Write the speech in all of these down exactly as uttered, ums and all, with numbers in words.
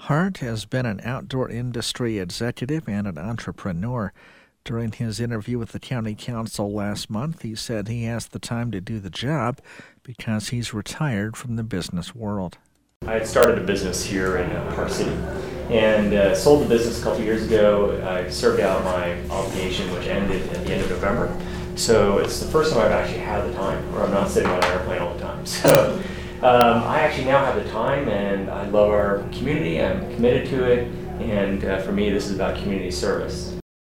Hart has been an outdoor industry executive and an entrepreneur. During his interview with the county council last month, he said he has the time to do the job because he's retired from the business world. I had started a business here in uh, Park City and uh, sold the business a couple years ago. I served out my obligation, which ended at the end of November. So it's the first time I've actually had the time, or I'm not sitting on an airplane all the time. So um, I actually now have the time, and I love our community. I'm committed to it, and uh, for me, this is about community service.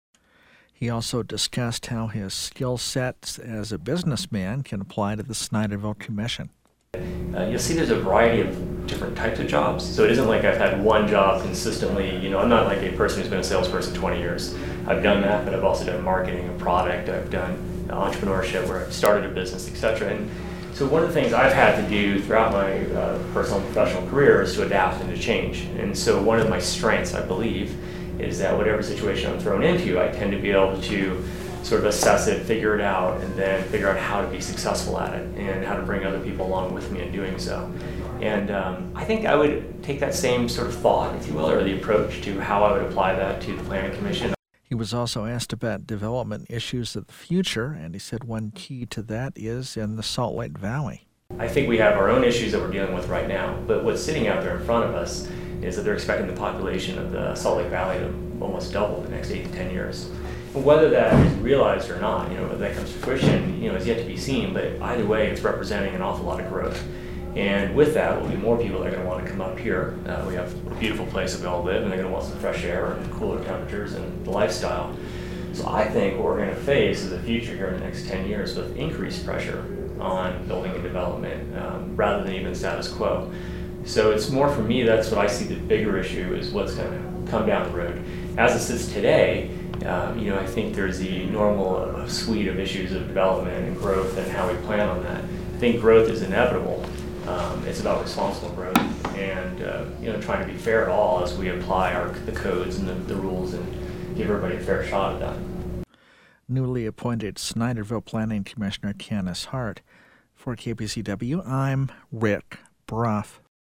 He also discussed how his skill sets as a businessman can apply to the Snyderville Commission. Uh, you'll see there's a variety of different types of jobs. So it isn't like I've had one job consistently. You know, I'm not like a person who's been a salesperson twenty years. I've done that, but I've also done marketing and product. I've done entrepreneurship where I've started a business, et cetera. And so one of the things I've had to do throughout my uh, personal and professional career is to adapt and to change. And so one of my strengths, I believe, is that whatever situation I'm thrown into, I tend to be able to sort of assess it, figure it out, and then figure out how to be successful at it and how to bring other people along with me in doing so. And um, I think I would take that same sort of thought, if you will, or the approach to how I would apply that to the Planning Commission. He was also asked about development issues of the future, and he said one key to that is in the Salt Lake Valley. I think we have our own issues that we're dealing with right now, but what's sitting out there in front of us is that they're expecting the population of the Salt Lake Valley to almost double in the next eight to ten years. And whether that is realized or not, you know, whether that comes to fruition, you know, is yet to be seen, but either way, it's representing an awful lot of growth. And with that will be more people that are going to want to come up here. Uh, we have a beautiful place that we all live, and they're going to want some fresh air and cooler temperatures and the lifestyle. So I think what we're going to face is a future here in the next ten years with increased pressure on building and development um, rather than even status quo. So it's more for me, that's what I see the bigger issue is what's going to come down the road. As it sits today, um, you know, I think there's the normal uh, suite of issues of development and growth and how we plan on that. I think growth is inevitable. Um, it's about responsible growth and uh, you know, trying to be fair to all as we apply our the codes and the, the rules and give everybody a fair shot at that. Newly appointed Snyderville Planning Commissioner Candace Hart. For K P C W, I'm Rick Brough.